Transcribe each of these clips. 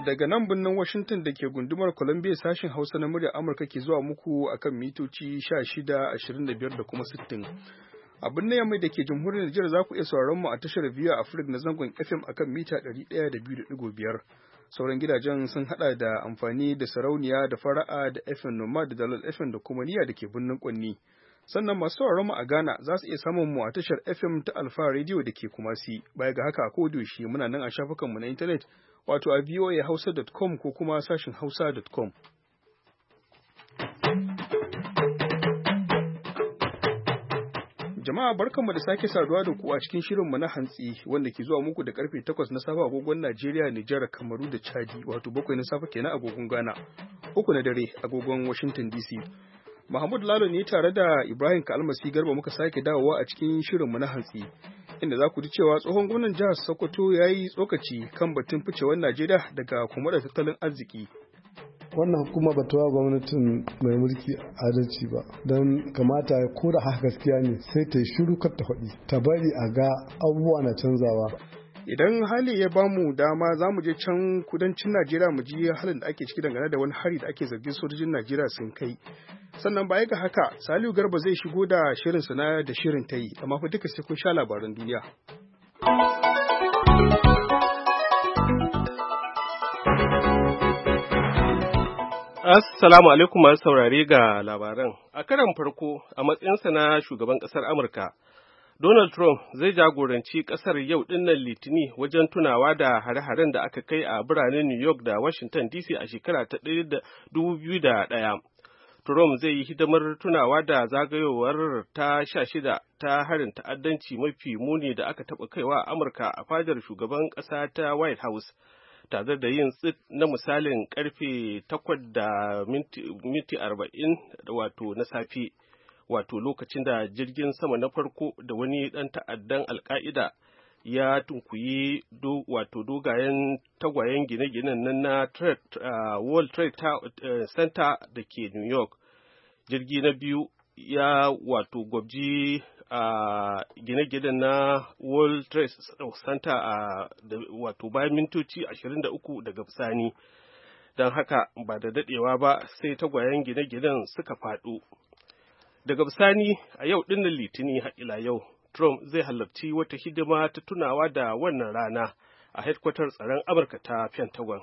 daga nan birnin Washington da ke gundumar Columbia sashen Hausa na muryar Amurka ke zuwa muku akan mitoci 16, 25 da kuma 60. A birnin Yamai da ke jamhuriyar Nijar za ku iya sauraron mu a tashar Via Africa na zangon FM akan mita 102.5. Sauran gidajen sun hada da amfani da sarauniya da fara'a da FM Noma da Dalal FM da kuma niyya da ke birnin Kwanni. Sannan masu sauraron mu a Ghana za su iya samun mu a tashar FM ta Alfa Radio da ke Kumasi. Baya ga haka a kodayaushe muna nan a shafukanmu na intanet wato a voahausa.com ko kuma sashin hausa.com. Jama'a barkanmu da sake saduwa da ku a cikin shirinmu na hantsi wanda ke zuwa muku da karfe 8 na safe agogon Najeriya, Nijar, Kamaru da Chadi wato 7 na safe kenan agogon Ghana, 3 na dare agogon Washington DC. Mahmud Lalo ne tare da Ibrahim Kalmasi Garba muka sake dawowa a cikin shirinmu na hantsi. Inda za ku ji cewa tsohon gwamnan jihar Sokoto ya yi tsokaci kan batun ficewar Najeriya daga kuma da tattalin arziki. Wannan hukuma ba ta gwamnatin mai mulki adalci ba, don kamata ya koda haka gaskiya ne sai ta yi shiru kar ta faɗi, ta bari a ga abubuwa na canzawa. Idan hali ya bamu dama za mu je can kudancin Najeriya mu ji halin da ake ciki dangane da wani hari da ake zargin sojojin Najeriya sun kai. Sannan baya ga haka, Saliu Garba zai shigo da shirin sana da shirin ta yi, amma fa duka sai kun sha labaran duniya. Assalamu alaikum masu saurare ga labaran. A karan farko a matsayinsa na shugaban ƙasar Amurka, Donald Trump zai jagoranci ƙasar yau dinnan Litini wajen tunawa da hare-haren da aka kai a biranen New York da Washington DC a shekara ta 2001. Trump zai yi hidimar tunawa da zagayowar ta 16 ta harin ta'addanci mafi muni da aka taɓa kaiwa a Amurka a fadar shugaban ƙasa ta White House, tare da yin tsit na misalin karfe 8:40 wato na safe, wato lokacin da jirgin sama na farko da wani ɗan ta'addan Al-Qaida ya tunkuyi dogayen tagwayen gine-ginen nan na World Trade Center da ke New York. Jirgi na biyu ya gwabji gine-ginen na World Trade Center bayan mintoci 23 daga bisani. Don haka ba da dadewa ba sai tagwayen gine-ginen suka faɗo. Daga bisani a yau ɗinnan Litini ila yau, Trump zai halarci wata hidima ta tunawa da wannan rana a hedkwatar tsaron Amurka ta Pentagon.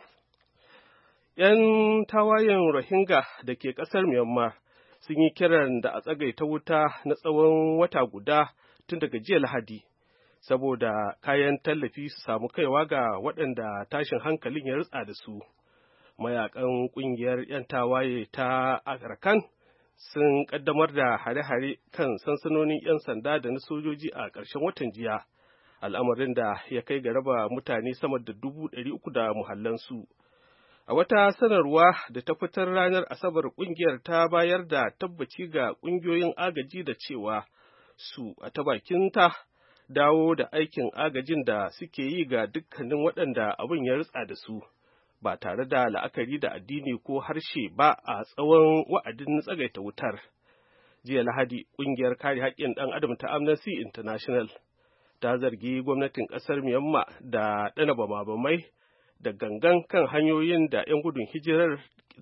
'Yan tawayen Rohingya da ke ƙasar Myanmar sun yi kiran da a tsagaita wuta na tsawon wata guda tun daga jiya Lahadi, saboda kayan tallafi su samu kaiwa ga waɗanda tashin hankalin ya rutsa da su. Mayakan ƙungiyar 'yan tawaye ta Arakan sun ƙaddamar da hare-hare kan sansanonin 'yan sanda da na sojoji a ƙarshen watan jiya, al'amarin da ya kai ga raba mutane sama da 300,000 da muhallansu. A wata sanarwa da ta fitar ranar Asabar, ƙungiyar ta bayar da tabbaci ga ƙungiyoyin agaji da cewa su a ta bakinta dawo da aikin agajin da suke yi ga dukkanin waɗanda abin ya ritsa da su, ba tare da la'akari da addini ko harshe ba a tsawon wa'adin tsagaita wutar. Jiya Lahadi, ƙungiyar kare haƙƙin ɗan adam ta Amnesty International ta zargi gwamnatin ƙasar Myanmar da ɗana bama-bamai da gangan kan hanyoyin da 'yan gudun hijirar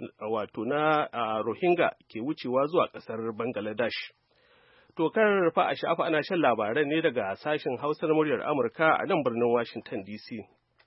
na Rohingya ke wucewa zuwa ƙasar Bangladesh. To kar fa a shafa ana shan labaran ne daga sashen Hausa na muryar Amurka a nan birnin Washington DC.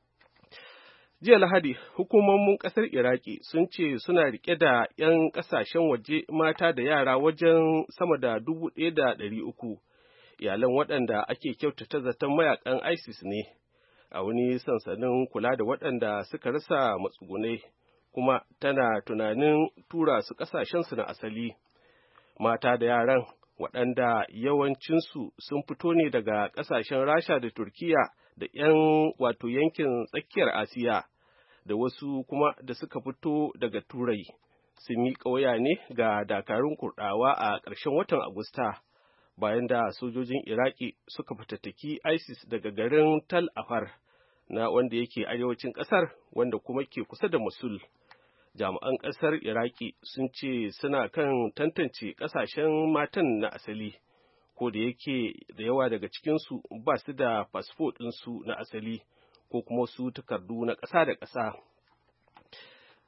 Jiya Lahadi, hukumomin ƙasar Iraki sun ce suna riƙe da 'yan ƙasashen waje mata da yara wajen sama da 1,300, iyalan waɗanda ake kyautata zaton mayakan ISIS ne, a wani sansanin kula da waɗanda suka rasa matsugunai, kuma tana tunanin tura su ƙasashensu na asali. Mata da yaran, waɗanda yawancinsu sun fito ne daga ƙasashen Rasha da Turkiya da yankin tsakiyar Asiya, da wasu kuma da suka fito daga Turai, sun yi ƙauya ne ga dakarun Kurɗawa a ƙarshen watan Agusta, bayan da sojojin Iraki suka fatattaki ISIS daga garin Tal Afar, na wanda yake arewacin ƙasar, wanda kuma ke kusa da Mosul. Jami'an ƙasar Iraki sun ce suna kan tantance ƙasashen matan na asali, ko da yake da yawa daga cikinsu ba su da fasfo ɗinsu na asali ko kuma su takardu na ƙasa da ƙasa.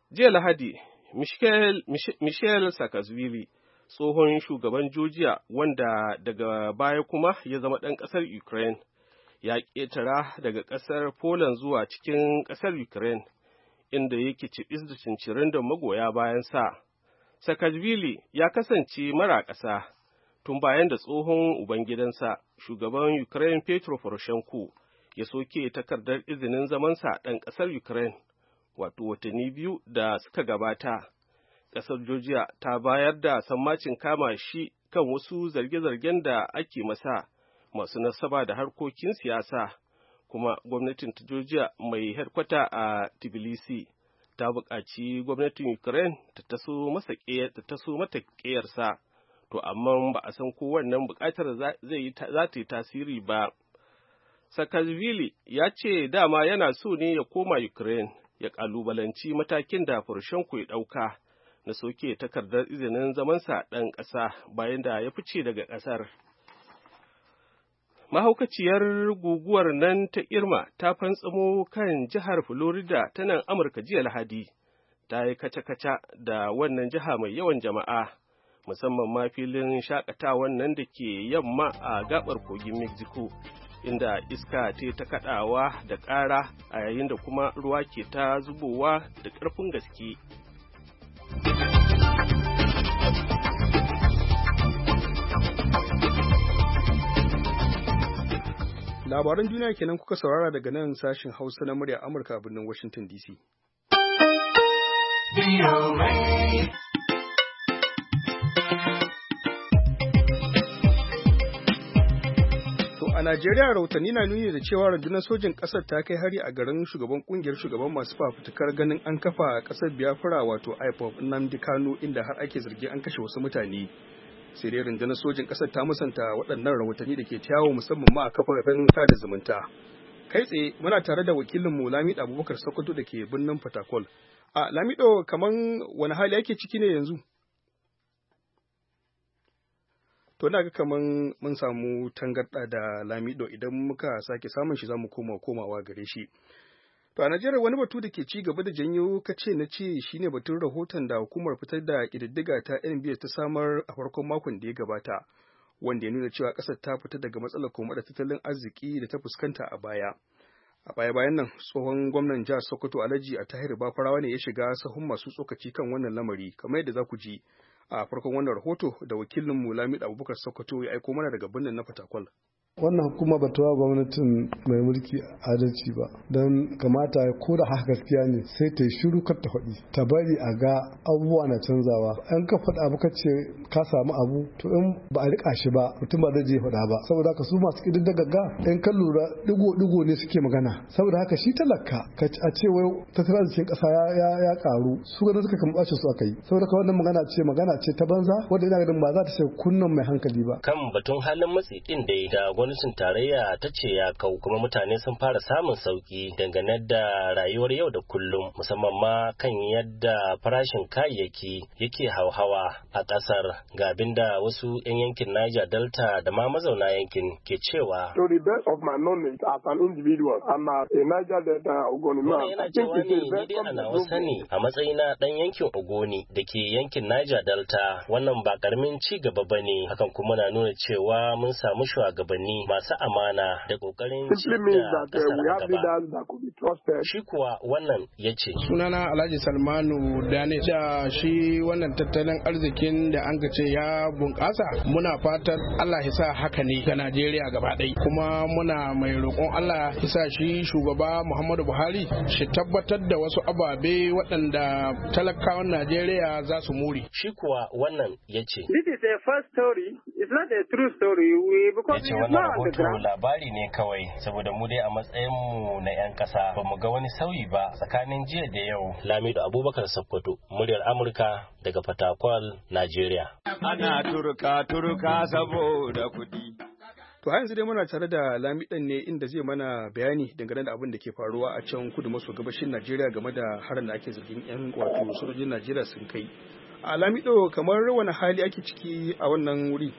Jiya Lahadi, Michel Saakashvili, tsohon shugaban Georgia wanda daga baya kuma ya zama ɗan ƙasar Ukraine, ya ƙetara daga ƙasar Poland zuwa cikin ƙasar Ukraine, inda yake cibis da cincirin da magoya bayansa. Saakashvili ya kasance mara ƙasa tun bayan da tsohon ubangidansa, shugaban Ukraine Petro Poroshenko, ya soke takardar izinin zamansa ɗan ƙasar Ukraine, wato watanni 2 da suka gabata. Ƙasar Georgia ta bayar da sammacin kama shi kan wasu zarge-zargen da ake masa masu nasaba da harkokin siyasa, kuma gwamnatin ta Georgia mai hedkwata a Tbilisi ta buƙaci gwamnatin Ukraine ta taso mata ƙeyarsa, to amma ba a san ko wannan buƙatar za ta yi tasiri ba. Saakashvili ya ce dama yana so ne ya koma Ukraine ya ƙalubalanci matakin da Poroshenko ya ɗauka na soke takardar izinin zamansa ɗan ƙasa bayan da ya fice daga ƙasar. Mahaukaciyar guguwar nan ta Irma ta fantsamo kan jihar Florida ta nan Amurka jiya Lahadi, ta yi kaca-kaca da wannan jiha mai yawan jama'a, musamman ma filin shaƙatawan nan da ke yamma a gaɓar kogin Mexico, inda iska ta kaɗawa da ƙara a yayin da kuma ruwa ke ta zubowa da ƙarfin gaske. Labaran duniya kenan kuka saurara daga nan sashin Hausa na murya Amurka a birnin Washington DC. A Najeriya rahotanni na nuni da cewa rundunar sojin ƙasar ta kai hari a garin kungiyar shugaban masu fafutukar ganin an kafa a ƙasar Biafra wato IPOB Nnamdi Kanu, inda har ake zargi an kashe wasu mutane. Sai dai rundunar sojin ƙasar ta musanta waɗannan rahotanni da ke yawo musamman ma a kafafen sada zumunta. Kai tsaye muna tare da wakilinmu Lamido Abubakar Sokoto da ke birnin Fatakwal. A Lamido, kaman wani hali ake ciki ne yanzu? To ina ga kaman mun samu tangarɗa da Lamido, idan muka sake samun shi zamu komawa gare shi. To a Najeriya wani batu da ke ci gaba da janyo kace na ce shine batun rahoton da hukumar fitar da ƙididdiga ta NBS ta samar a farkon makon da ya gabata, wanda ya nuna cewa ƙasar ta fita daga matsalar koma da tattalin arziki da ta fuskanta a baya. A baya-bayan nan tsohon gwamnan jihar Sokoto Alhaji Attahiru Bafarawa ne ya shiga sahun masu tsokaci kan wannan lamari, kamar yadda za ku ji a farkon wannan rahoto da wakilinmu Lamido Abubakar Sokoto ya aiko mana daga birnin na Fatakwal. Wannan hukuma ba ta wa gwamnatin mai mulki adalci ba, don kamata ko da haka gaskiya ne sai ta yi shiru kar ta faɗi, ta bari a ga abubuwa na canzawa. An ka faɗa abu ka ce ka samu abu, to in ba a riƙa shi ba mutum ba zai je faɗa ba, saboda haka su masu ƙididdiga in kan lura digo ne suke magana, saboda haka shi talaka a ce wai tattalin arzikin ƙasa ya ƙaru, su ganin suka kan ɓace su aka yi, saboda haka wannan magana ce ta banza wanda ina ganin ba za ta sai kunnan mai hankali ba. Kan batun halin matsi ɗin da gwamnatin tarayya ta ce ya kau, kuma mutane sun fara samun sauki dangane da rayuwar yau da kullum, musamman ma kan yadda farashin kayayyaki yake hauhawa a ƙasar, ga abin da wasu 'yan yankin Niger Delta da ma mazauna yankin ke cewa. To the best of my knowledge as an individual, I'm a Niger Delta Ogoni man. Yana cewa ne ni dai ana wasani a matsayina ɗan yankin Ogoni da ke yankin Niger Delta, wannan ba ƙaramin ci gaba bane, hakan kuma na nuna cewa mun samu shugabanni masu amana da kokarin ci da kasar gaba. Shi kuwa wannan ya ce. Sunana Alhaji Salmanu Dane, da shi wannan tattalin arzikin da an ce ya bunƙasa, muna fatan Allah ya sa haka ne ga Najeriya gaba ɗaya, kuma muna mai roƙon Allah ya sa shi shugaba Muhammadu Buhari shi tabbatar da wasu ababe waɗanda talakawan Najeriya za su more. Shi kuwa wannan ya ce. This is a first story, it's not a true story, because it's not on the ground. Labari ne kawai, saboda mu dai a matsayinmu na 'yan ƙasa ba mu ga wani sauyi ba tsakanin jiya da yau. Lamido Abubakar Sokoto, muryar Amurka daga Fatakwal, Najeriya. Ana turka saboda kuɗi. To yanzu dai muna tare da Lamidan ne inda zai mana bayani dangane da abin da ke faruwa a can kudu maso gabashin Najeriya game da harin da ake zargin 'yan wato sojojin Najeriya sun kai. A Lamido, kamar wani hali ake ciki a wannan wuri?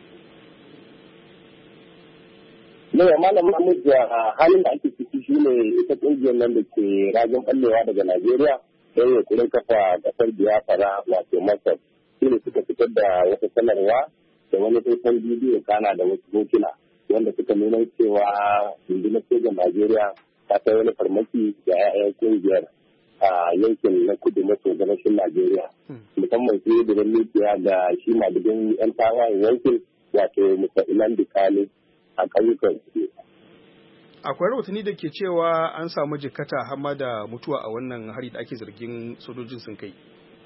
Ne, Malam Mahmud, halin da ake ciki shi ne ita ƙungiyar nan da ke rajin ɓallewa daga Najeriya sai ya kudin kafa kasar Biafra wato Masar shi ne suka fitar da wata sanarwa da wani faifan bidiyo kana da wasu hotuna wanda suka nuna cewa rundunar sojan Najeriya ta kai wani farmaki da 'ya'yan kungiyar a yankin na kudu maso gabashin Najeriya. Musamman sai da mikiya da shi madugun 'yan tawayen yankin wato Mr. Nnamdi Kanu a ƙauyukan su. Akwai rahotanni da ke cewa an samu jikkata hamma da mutuwa a wannan hari da ake zargin sojojin sun kai.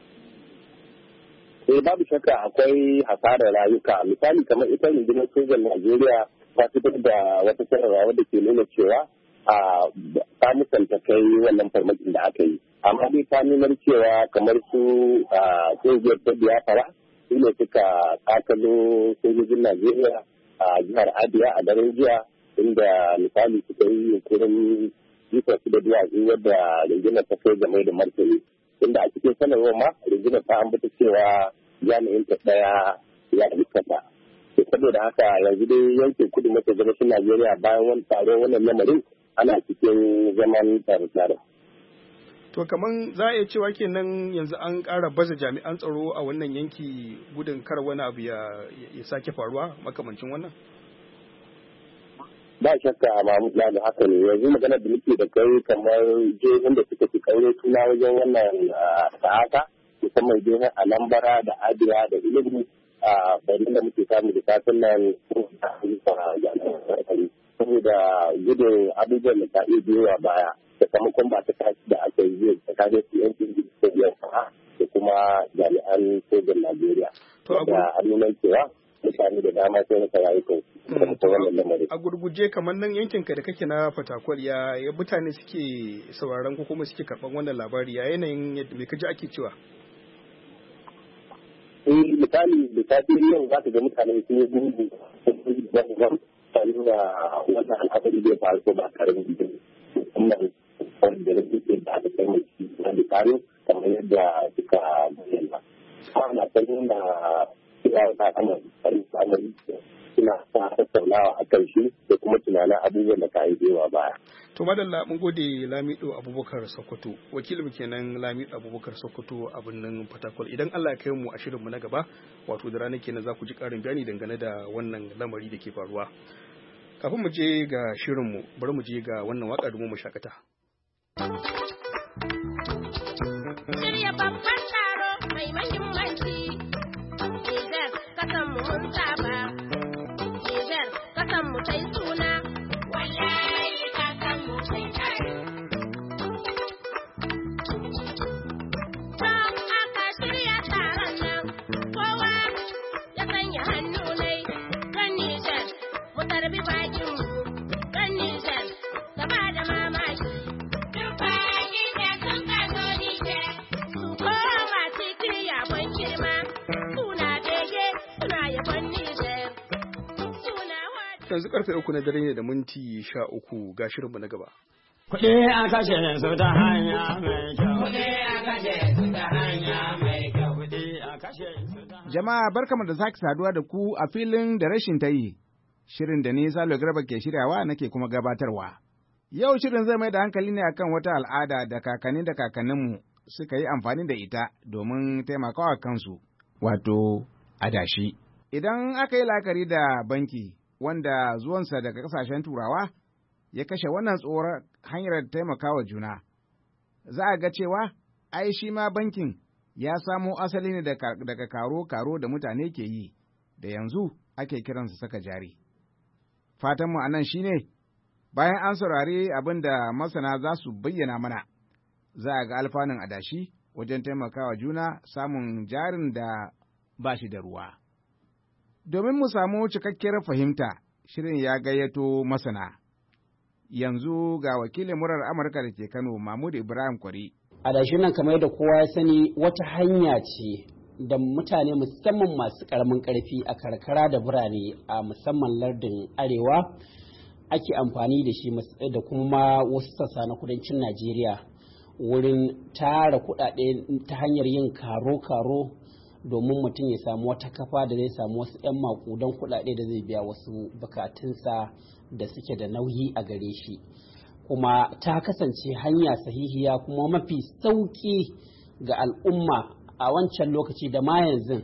Babu shakka akwai hasarar rayuka. Misali kamar ita rundunar sojan Najeriya ta fitar da wata sanarwa wadda ke nuna cewa ta musanta kai wannan farmakin da aka yi. Amma dai ta nuna cewa kamar su kungiyar ta Biafra su ne suka kakalo sojojin Najeriya a jihar Abia a daren jiya, inda misali suka yi yunkurin jifa su da duwatsu yadda rundunar ta kai game da martani. Inda a cikin sanarwar ma rundunar ta ambata cewa jami'in ta ɗaya ya jikkata. Saboda haka yanzu dai yankin kudu maso gabashin Najeriya bayan wani taron wannan lamarin ana cikin zaman tsare-tsare. To kaman za a iya cewa kenan yanzu an ƙara baza jami'an tsaro a wannan yanki gudun kar wani abu ya sake faruwa makamancin wannan? Ba shakka Mahmud da haka ne, yanzu magana da muke da kai kamar jihohin da suka fi kaure suna wajen wannan sa'aka musamman jihohin Anambra da Abia da Ilimi a bayan da muke samu da satin nan saboda gudun abubuwan da ta iya biyowa baya sakamakon ba ta tashi da aka yi tsakanin su yankin da kuma jami'an sojan Najeriya. Da annunan cewa mutane da dama sai rasa rayukan sakamakon wannan lamarin. A gurguje kamar nan yankinka da kake na Fatakwal ya mutane suke sauraron ko kuma suke karɓar wannan labari ya yanayin yadda me kaji ake cewa? Misali da safi yau za ka ga mutane sun yi gungu da nuna wannan al'amari da ya faru ko ba tare da gidan musamman wanda da suke da aka kai mai na da kano kamar yadda suka bayyana. Ana ta nuna cewa ta kama al'amari suna ta tattaunawa a kan shi da kuma tunanin abubuwan da ka yi bewa baya. To madalla mun gode Lamido Abubakar Sokoto, wakilin kenan Lamido Abubakar Sokoto a birnin Fatakwal. Idan Allah ya kai mu a shirinmu na gaba, wato da ranar kenan za ku ji ƙarin bayani dangane da wannan lamari da ke faruwa. Kafin mu je ga shirinmu, bari mu je ga wannan waƙa domin mu shakata. Shirya babban taro mai mahimmanci, Nijar kasan mu mun saba, Nijar kasan mu tai suna, wallahi kasan mu tai tare. Don aka shirya taron nan, kowa ya sanya hannu nai, kan Nijar mu tarbi bakin mu, kan Nijar gaba da mamaki. Duk bakin da sun kaso Nijar, su koma cikin yabon girma, suna bege suna yabon Nijar. Yanzu karfe 3 na dare ne da minti 13 ga shirinmu na gaba. Kuɗi a kashe su ta hanya mai kyau. Kuɗi a kashe su ta hanya mai kyau. Kuɗi a kashe su ta hanya. Jama'a barkamu da sake saduwa da ku a filin da rashin ta yi. Shirin da ni Salo Garba ke shiryawa nake kuma gabatarwa. Yau shirin zai mai da hankali ne akan wata al'ada da kakanninmu suka yi amfani da ita domin taimakawa kansu, wato adashi. Idan aka yi la'akari da banki, wanda zuwansa daga ƙasashen Turawa ya kashe wannan tsoron hanyar taimakawa juna, za a ga cewa ai shi ma bankin ya samo asali ne daga karo-karo da mutane ke yi, da yanzu ake kiransa saka jari. Fatanmu a nan shi ne, bayan an saurari abin da masana za su bayyana mana, za a ga alfanun adashi wajen taimakawa juna samun jarin da ba shi da ruwa. Domin mu samu cikakkiyar fahimta, shirin ya gayyato masana. Yanzu ga wakilin murar Amurka da ke Kano, Mahmud Ibrahim Kwari. Adashi nan kamar da kowa ya sani wata hanya ce da mutane musamman masu ƙaramin ƙarfi a karkara da birane a musamman lardin arewa ake amfani da shi da kuma wasu sassa na kudancin Najeriya wurin tara kuɗaɗe ta hanyar yin karo-karo domin mutum ya samu wata kafa da zai samu wasu 'yan makudan kuɗaɗe da zai biya wasu bukatunsa da suke da nauyi a gare shi. kuma ta kasance hanya sahihiya kuma mafi sauƙi ga al'umma a wancan lokaci da ma yanzu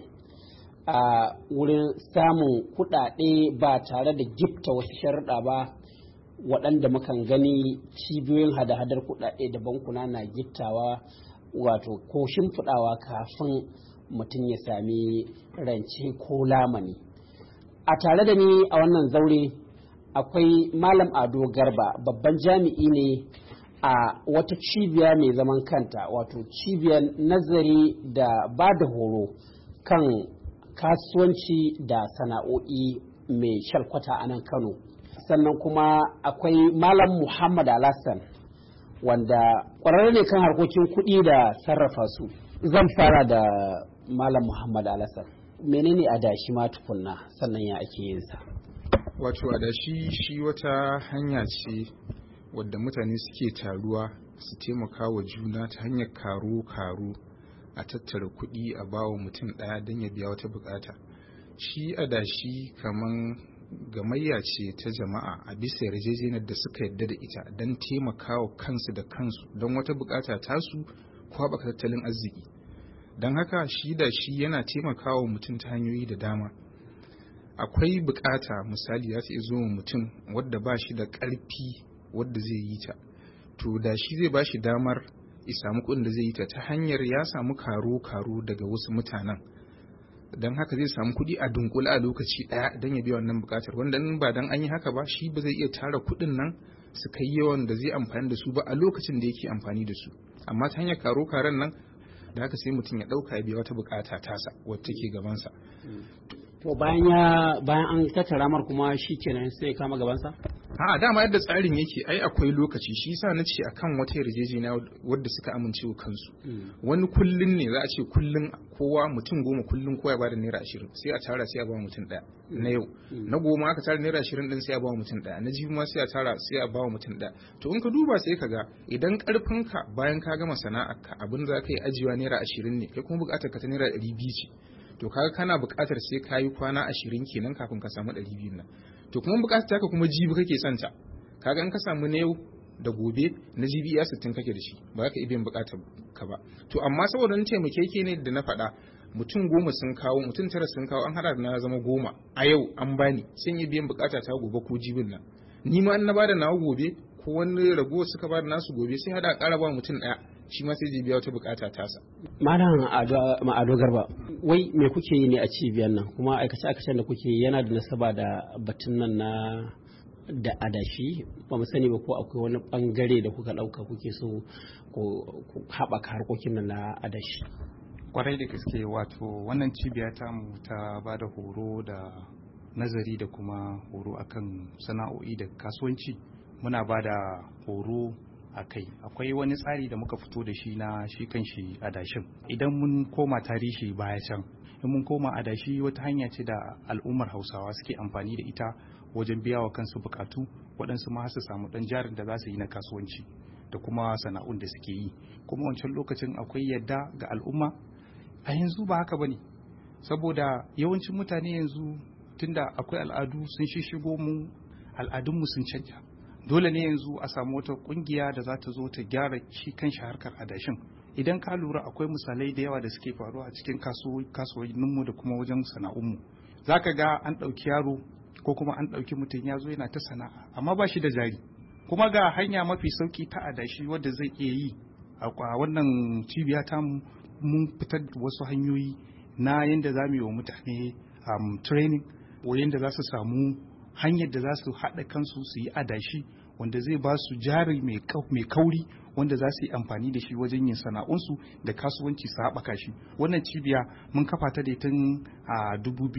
a wurin samun kuɗaɗe ba tare da gifta wasu sharuɗa ba waɗanda mukan gani cibiyoyin hada-hadar kuɗaɗe da bankuna na giftawa wato ko shimfiɗawa kafin mutum ya sami rance ko lamani. A tare da ni a wannan zaure akwai Malam Ado Garba, babban jami'i ne a wata cibiya mai zaman kanta, wato cibiyar nazari da ba da horo kan kasuwanci da sana'o'i mai shalkwata a nan Kano. Sannan kuma akwai Malam Muhammad Alassan, wanda ƙwararre ne kan harkokin kuɗi da sarrafa su. Zan fara da Malam Muhammad Alassan. Menene adashi ma tukunna, sannan ya ake yin sa? Wato adashi shi wata hanya ce wadda mutane suke taruwa su taimaka wa juna ta hanyar karo a tattara kuɗi a bawa mutum ɗaya don ya biya wata bukata. Shi adashi kaman gamayya ce ta jama'a a bisa yarjejeniyar da suka yarda da ita don taimakawa kansu da kansu don wata bukata tasu ko haɓaka tattalin arziki. Don haka shi da shi yana taimakawa mutum ta hanyoyi da dama. Akwai bukata misali za ta iya zo mutum wadda ba shi da ƙarfi wadda zai yi ta, to da shi zai ba shi damar ya samu kuɗin da zai yi ta ta hanyar ya samu karo daga wasu mutanen. Don haka zai samu kuɗi a dunkule a lokaci ɗaya don ya biya wannan bukatar, wanda in ba don an yi haka ba shi ba zai iya tara kuɗin nan su kai yawan da zai amfani da su ba a lokacin da yake amfani da su. Amma ta hanyar karo-karon nan da haka sai mutum ya ɗauka ya biya wata bukata tasa wadda take gabansa. To bayan an tattara mar kuma shi kenan sai kama gabansa? A'a, dama yadda tsarin yake ai akwai lokaci, shi yasa na ce akan wata yarjejeniya wadda suka amince wa kansu. Wani kullun ne za a ce kullun kowa mutum 10 kullun kowa ya bada naira 20 sai a tara sai a ba mutum ɗaya na yau. Na goma aka tara naira 20 din sai a ba mutum ɗaya, na jibi ma sai a tara sai a ba mutum ɗaya. To in ka duba sai ka ga idan karfinka bayan ka gama sana'arka abin za ka yi ajiyewa naira 20 ne, kai kuma bukatar ka ta naira 200 ce. To kaga kana buƙatar sai ka yi kwana 20 kenan kafin ka samu 200 nan. To kuma buƙatar taka kuma jibi kake son ta. Kaga in ka samu na yau da gobe na jibi ya 60 kake da shi, ba za ka iya biyan buƙatar ka ba. To amma saboda ni taimakeke ne da na faɗa, mutum 10 sun kawo, mutum 9 sun kawo, an hada da na zama 10 a yau an bani, sun yi biyan buƙata ta gobe ko jibin nan. Ni ma in na bada nawa gobe ko wani rago suka bada nasu gobe sai hada ƙara ba mutum ɗaya, shi ma sai zai biya wata bukata tasa. Malam Ado Garba, wai me kuke yi ne a cibiyar nan, kuma aikace-aikacen da kuke yana da nasaba da batun nan na da adashi? Ba mu sani ba ko akwai wani bangare da kuka ɗauka kuke so ku haɓaka harkokin nan na adashi. Kwarai da gaske, wato wannan cibiya ta mu ta ba da horo da nazari da kuma horo akan sana'o'i da kasuwanci. Muna ba da horo a kai. Akwai wani tsari da muka fito da shi na shi kanshi adashin. Idan mun koma tarihi baya can, in mun koma adashi wata hanya ce da al'ummar Hausawa suke amfani da ita wajen biya wa kansu bukatu, waɗansu ma su samu ɗan jarin da za su yi na kasuwanci da kuma sana'un da suke yi. Kuma wancan lokacin akwai yadda ga al'umma. A yanzu ba haka bane, saboda yawancin mutane yanzu tunda akwai al'adu sun shigo mu, al'adunmu sun canja. Dole ne yanzu a samu wata kungiya da za ta zo ta gyara shi kanshi harkar adashin. Idan ka lura akwai misalai da yawa da suke faruwa a cikin kasuwanninmu da kuma wajen sana'unmu. Za ka ga an ɗauki yaro ko kuma an ɗauki mutum ya zo yana ta sana'a amma ba shi da jari. Kuma ga hanya mafi sauki ta adashi wadda zai iya yi a wannan cibiya ta mun fitar da wasu hanyoyi na yadda za mu yi wa mutane training, ko yadda za su samu hanyar da za su haɗa kansu su yi adashi wanda zai ba su jari mai kauri wanda za su yi amfani da shi wajen yin sana'unsu da kasuwanci su haɓaka shi. Wannan cibiya mun kafa ta da tun a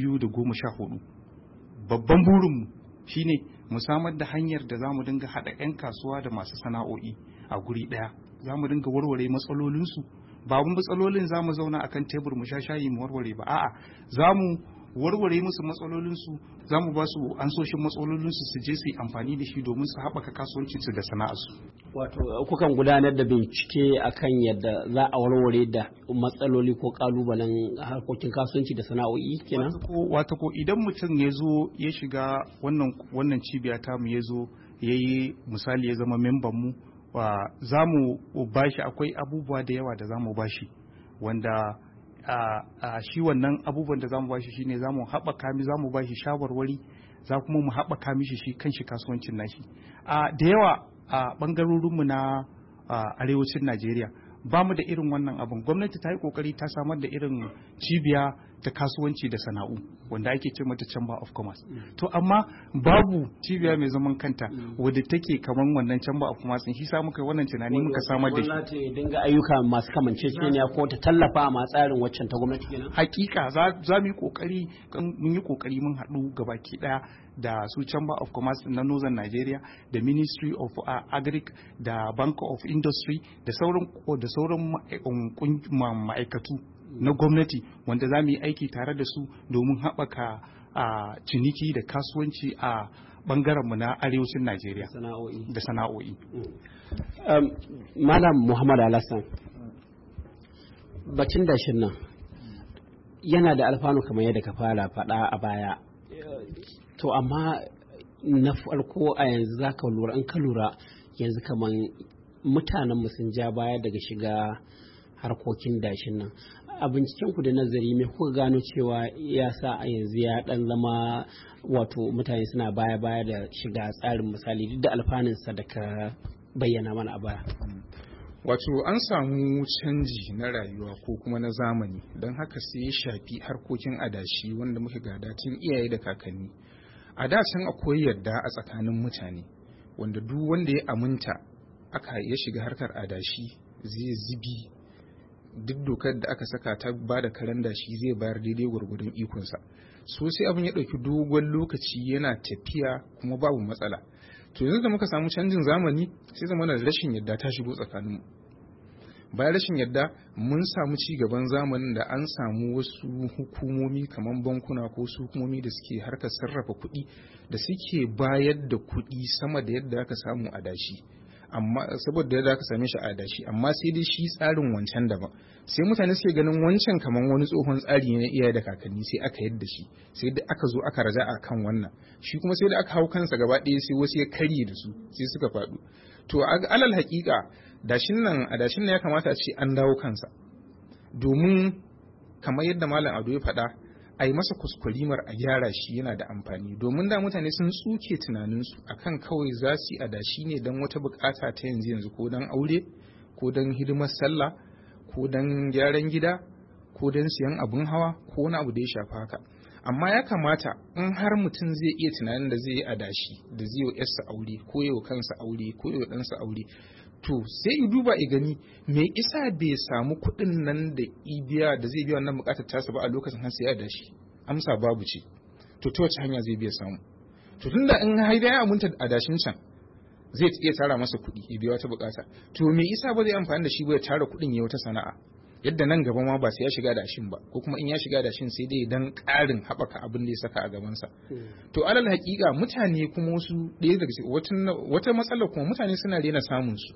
2014. Babban burinmu shine mu samar da hanyar da za mu dinga haɗa 'yan kasuwa da masu sana'o'i a guri ɗaya. Za mu dinga warware matsalolinsu. Ba mun matsalolin za mu zauna akan tebur mu sha shayi mu warware ba, a'a za mu warware musu matsalolinsu, za mu ba su ansoshin matsalolinsu su je su yi amfani da shi domin su haɓaka kasuwancinsu da sana'arsu. Wato kukan gudanar da bincike akan yadda za a warware da matsaloli ko kalubalen harkokin kasuwanci da sana'o'i kenan? Wato ko idan mutum ya zo ya shiga wannan cibiya tamu ya zo ya yi misali ya zama memban mu, za mu bashi akwai abubuwa da yawa da za mu bashi wanda shi wannan abubuwan da za mu bashi shine za mu haɓaka mi za mu bashi shawarwari, za kuma mu haɓaka mishi shi kanshi kasuwancin nashi. Da yawa a ɓangarorinmu na arewacin Najeriya ba mu da irin wannan abin. Gwamnati ta yi kokari ta samar da irin cibiya ta kasuwanci da sana'u wanda ake ce mata Chamber of Commerce. To amma babu cibiya mai zaman kanta wadda take kaman wannan Chamber of Commerce. Shi sa muka wannan tunani muka samar da shi. Gwamnati dinga ayyuka masu kamanceceniya ko ta tallafa ma tsarin waccan ta gwamnati kenan. Hakika za mu yi kokari, mun yi kokari mun haɗu gabaki daya da su Chamber of Commerce na Northern Nigeria, da Ministry of Agric, da Bank of Industry, da sauran ma'aikatu na gwamnati wanda za mu yi aiki tare da su domin haɓaka ciniki da kasuwanci a ɓangarenmu na arewacin Najeriya da sana'o'i. Malam Muhammad Alassan, bacin dashin nan yana da alfanu kamar yadda ka fara faɗa a baya. To amma na farko a yanzu za ka lura, in ka lura yanzu kamar mutanenmu sun ja baya daga shiga harkokin dashin nan. A binciken ku da nazari me kuka gano cewa ya sa a yanzu ya dan zama wato mutane suna baya da shiga tsarin misali duk da alfanunsa da ka bayyana mana a baya? Wato an samu canji na rayuwa ko kuma na zamani, don haka sai ya shafi harkokin adashi wanda muka gada tun iyaye da kakanni. A da can akwai yadda a tsakanin mutane wanda duk wanda ya aminta aka ya shiga harkar adashi zai zibi duk dokar da aka saka ta ba da karen dashi zai bayar daidai gwargwadon ikonsa. So sai abin ya ɗauki dogon lokaci yana tafiya kuma babu matsala. To yanzu da muka samu canjin zamani sai zama da rashin yadda ta shigo tsakaninmu. Bayan rashin yadda mun samu ci gaban zamanin da an samu wasu hukumomi kamar bankuna ko su hukumomi da suke harkar sarrafa kuɗi da suke bayar da kuɗi sama da yadda aka samu a dashi. Amma saboda yadda aka same shi a dashi, amma sai dai shi tsarin wancan daban. Sai mutane suke ganin wancan kamar wani tsohon tsari ne na iyaye da kakanni, sai aka yadda shi, sai da aka zo aka raja a kan wannan. Shi kuma sai da aka hau kansa gaba ɗaya sai wasu ya karye da su sai suka faɗu. To alal haƙiƙa dashin nan ya kamata a ce an dawo kansa, domin kamar yadda Malam Ado ya faɗa, a yi masa kuskurimar a gyara shi yana da amfani, domin da mutane sun tsuke tunaninsu akan kawai za su yi adashi ne don wata bukata ta yanzu ko don aure ko don hidimar sallah ko don gyaran gida ko don siyan abin hawa ko wani abu da ya shafi haka. Amma ya kamata in har mutum zai iya tunanin da zai yi adashi da zai yi yarsa aure ko yi wa kansa aure ko yi wa ɗansa aure, to sai i duba i gani me isa bai samu kuɗin nan da ibiya da zai biya wannan bukatar tasa ba a lokacin har sai ya dashi. Amsa babu ce. To ta wace hanya zai biya samu? To tunda in haida ya aminta a dashin can zai iya tara masa kuɗi ya biya wata bukata, to me isa ba zai amfani da shi ba ya tara kuɗin ya wata sana'a, yadda nan gaba ma ba sai ya shiga dashin ba, ko kuma in ya shiga dashin sai dai dan ƙarin haɓaka abin da ya saka a gabansa. To alal haƙiƙa mutane kuma wasu ɗaya daga wata matsala kuma mutane suna rena samun su.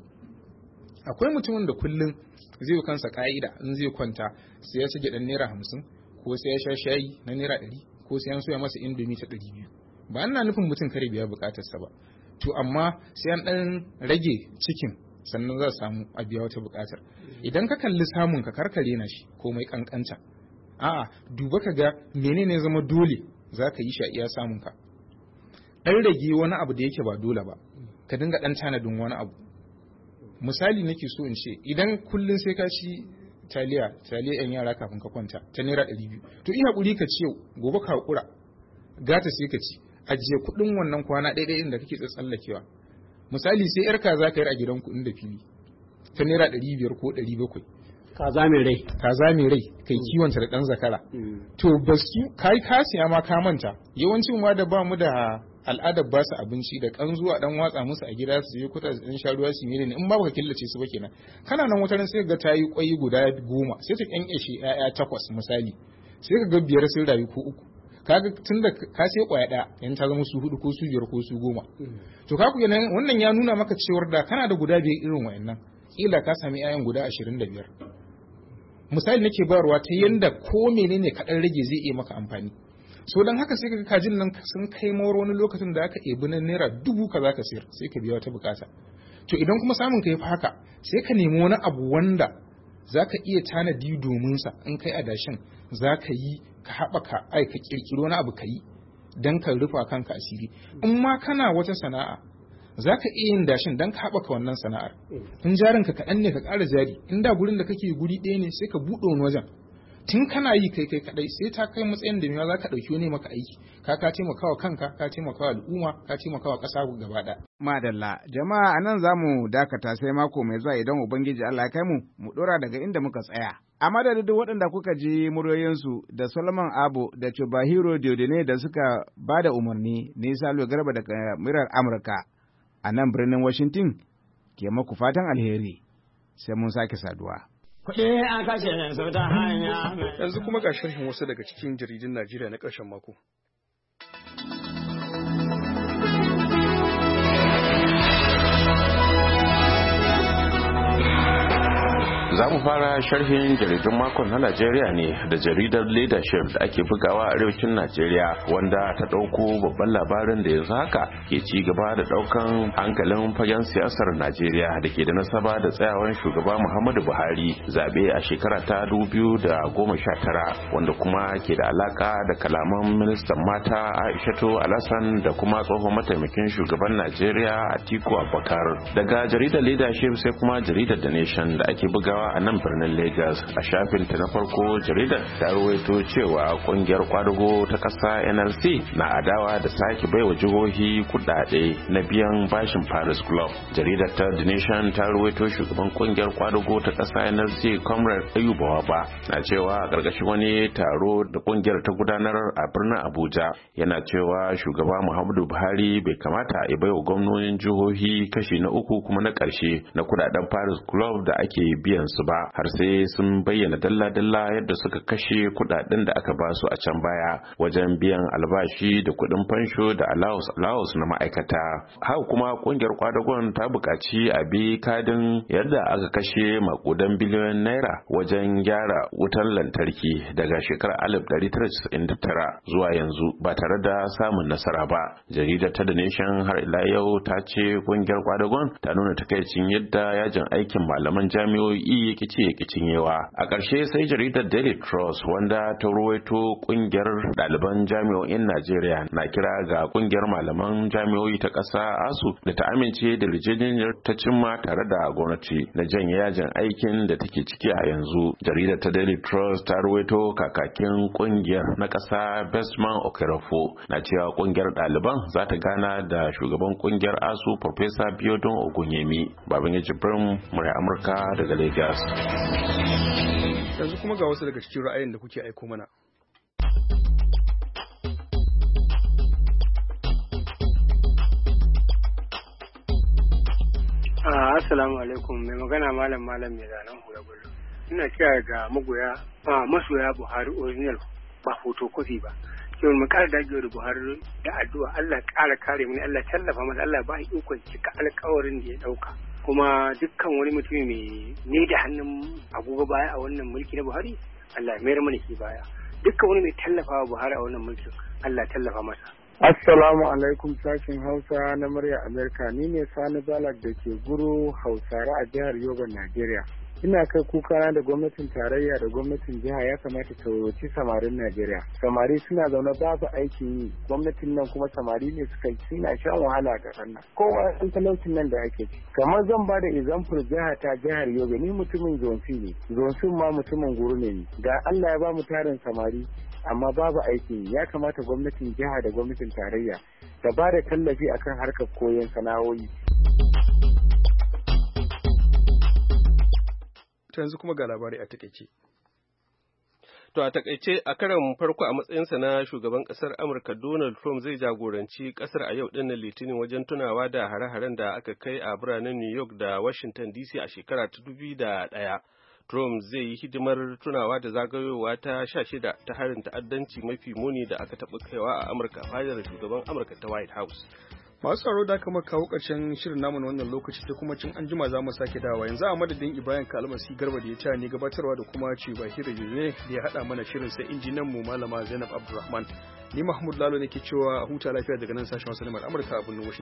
Akwai mutumin da kullum zai kansa ka'ida in zai kwanta sai ya ci gyaɗan naira 50 ko sai ya sha shayi na naira 100 ko sai an soya masa indomi ta 200. Ba ana nufin mutum kare biya bukatarsa ba, to amma sai an ɗan rage cikin sannan za su samu a biya wata bukatar. Idan ka kalli samun ka karkare na shi komai kankanta, a'a duba ka ga menene zama dole za ka yi shi a iya samun ka. Ɗan rage wani abu da yake ba dole ba, ka dinga ɗan tanadin wani abu. Misali nake so in ce, idan kullum sai ka ci taliya yan yara kafin ka kwanta ta naira 200, to ina haƙuri ka ci yau gobe ka haƙura gata sai ka ci, ajiye kuɗin wannan kwana ɗaya inda kake tsallakewa. Misali sai yar kaza ka yi a gidanku inda fili ta naira 500 ko 700. Kaza mai rai kai kiwonta da ɗan zakara. To basu kai kasiya ma ka manta, yawancin ma da ba mu da al'adar ba su abinci da kan zuwa dan watsa musu a gida su je kuta dan sha ruwa su mene ne, in ba ka killace su ba kenan. Kana nan wata ran sai ga tayi kwai guda 10 sai ta kyankyashe 'ya'ya 8 misali, sai ka ga 5 sun rayu ko 3. kaga tunda ka sai kwaya daya yanzu ta zama su 4 ko su 5 ko su 10 to ka ku kenan wannan ya nuna maka cewar da kana da guda biyar irin wayannan kila ka sami 'ya'yan guda 25 misali nake bayarwa ta yanda ko menene kaɗan rage zai iya maka amfani so don haka sai ka kajin nan sun kai mawar wani lokacin da aka ebi na naira 1000 ka zaka sayar sai ka biya wata bukata to idan kuma samun ka yafi haka sai ka nemi wani abu wanda zaka iya tanadi domin sa in kai adashin zaka yi ka haɓaka ai ka kirkiro wani abu ka yi dan ka rufa kanka asiri in ma kana wata sana'a za ka iya yin dashin don ka haɓaka wannan sana'ar in jarinka kaɗan ne ka ƙara jari in da gurin da kake guri ɗaya ne sai ka buɗe wani wajen tun kana yi kai kaɗai sai ta kai matsayin da mewa za ka ɗauki wani maka aiki ka taimaka wa kanka ka taimaka wa al'umma ka taimaka wa ƙasa gaba ɗaya. Madalla jama'a a nan za mu dakata sai mako mai zuwa idan ubangiji Allah ya kai mu ɗora daga inda muka tsaya. A madadin waɗanda kuka ji muryoyinsu da Solomon Abo da Chubahiro Diodene da suka ba da umarni ni Salo Garba daga murar Amurka. A nan birnin Washington ke maku fatan alheri sai mun sake saduwa. Kuɗi a kashe su ta hanya yanzu kuma ga sharhin wasu daga cikin jaridun Najeriya na ƙarshen mako. Za mu fara sharhin jaridun makon na Najeriya ne da jaridar Leadership da ake bugawa a arewacin Najeriya wanda ta ɗauko babban labarin da yanzu haka ke ci gaba da ɗaukan hankalin fagen siyasar Najeriya da ke da nasaba da tsayawan shugaba Muhammadu Buhari zaɓe a shekara ta 2019 wanda kuma ke da alaka da kalaman ministan mata Aishatu Alhassan da kuma tsohon mataimakin shugaban Najeriya Atiku Abubakar. Daga jaridar Leadership sai kuma jaridar The Nation da ake bugawa a nan birnin Lagos. A shafinta na farko jaridar ta rawaito cewa kungiyar kwadago ta ƙasa NLC na adawa da sake baiwa jihohi kudade na biyan bashin Paris Club. Jaridar ta The Nation ta rawaito shugaban kungiyar kwadago ta ƙasa NLC Comrade Ayuba Waba na cewa a ƙarƙashin wani taro da kungiyar ta gudanar a birnin Abuja yana cewa shugaba Muhammadu Buhari bai kamata ya baiwa gwamnonin jihohi kashi na 3 kuma na ƙarshe na kudaden Paris Club da ake biyan su ba har sai sun bayyana dalla-dalla yadda suka kashe kudaden da aka ba su a can baya wajen biyan albashi da kudin fansho da allowance na ma'aikata. Haka kuma kungiyar kwadagon ta buƙaci a bi kadin yadda aka kashe makudan biliyoyin naira wajen gyara wutan lantarki daga shekarar 1999 zuwa yanzu ba tare da samun nasara ba. Jaridar ta The Nation har ila yau ta ce kungiyar kwadagon ta nuna takaicin yadda yajin aikin malaman jami'o'i yake ce yake cinyewa. A ƙarshe sai jaridar Daily Trust wanda ta ruwaito kungiyar ɗaliban jami'o'in Najeriya na kira ga kungiyar malaman jami'o'i ta ƙasa ASU da ta amince da yarjejeniyar ta cimma tare da gwamnati na janye yajin aikin da take ciki a yanzu. Jaridar ta Daily Trust ta ruwaito kakakin kungiyar na ƙasa Bestman Okerafo na cewa kungiyar ɗaliban za ta gana da shugaban kungiyar ASU Professor Biodun Ogunyemi. Babangida Jibrin, Murya Amurka daga Lagos. Yanzu kuma ga wasu daga cikin ra'ayin da kuke aiko mana. Assalamu alaikum, mai magana malam mai zanen hula bulu. Ina kira ga masoya Buhari original ba photocopy ba. Yau mu ƙara dagewa da Buhari da addu'a Allah ƙara kare mu, Allah tallafa masa, Allah ba shi ikon cika alƙawarin da ya ɗauka. Kuma dukkan wani mutum mai ne da hannun agogo baya a wannan mulki na Buhari, Allah mayar mana shi baya. Dukkan wani mai tallafa wa Buhari a wannan mulkin, Allah tallafa masa. Assalamu alaikum sashin Hausa na murya Amerika, ni ne Sani Balak da ke Guru Hausare a jihar Yobe, Najeriya. Ina kai kukana da gwamnatin tarayya da gwamnatin jiha ya kamata ta wuce samarin Najeriya. Samari suna zaune babu aikin yi, gwamnatin nan kuma samari ne suna shan wahala ga sannan. Kowa san talaucin nan da ake ci. Kamar zan ba da example jiha ta jihar Yobe, ni mutumin Zonsi ne, Zonsin ma mutumin Guru ne. Ga Allah ya ba mu tarin samari, amma babu aikin ya kamata gwamnatin jiha da gwamnatin tarayya ta ba da tallafi akan harkar koyon sana'o'i. Ta yanzu kuma ga labari a takaice. To a takaice a karan farko a matsayinsa na shugaban kasar Amurka Donald Trump zai jagoranci kasar a yau dinnan Litinin wajen tunawa da hare-haren da aka kai a biranen New York da Washington DC a shekara ta 2001. Trump zai yi hidimar tunawa da zagayowa ta 16 ta harin ta'addanci mafi muni da aka taɓa kaiwa a Amurka fadar shugaban Amurka ta White House. Masu tsaro da kama kawo ƙarshen shirin namu na wannan lokaci ta kuma cin anjima za mu sake dawa yanzu a madadin Ibrahim Kalmasi Garba da ya taya ni gabatarwa da kuma Cibahira Yune da ya haɗa mana shirin sai injinan mu Malama Zainab Abdulrahman. Ni Mahmud Lalo ne ke cewa huta lafiya daga nan sashen wasu Amurka a birnin Washington.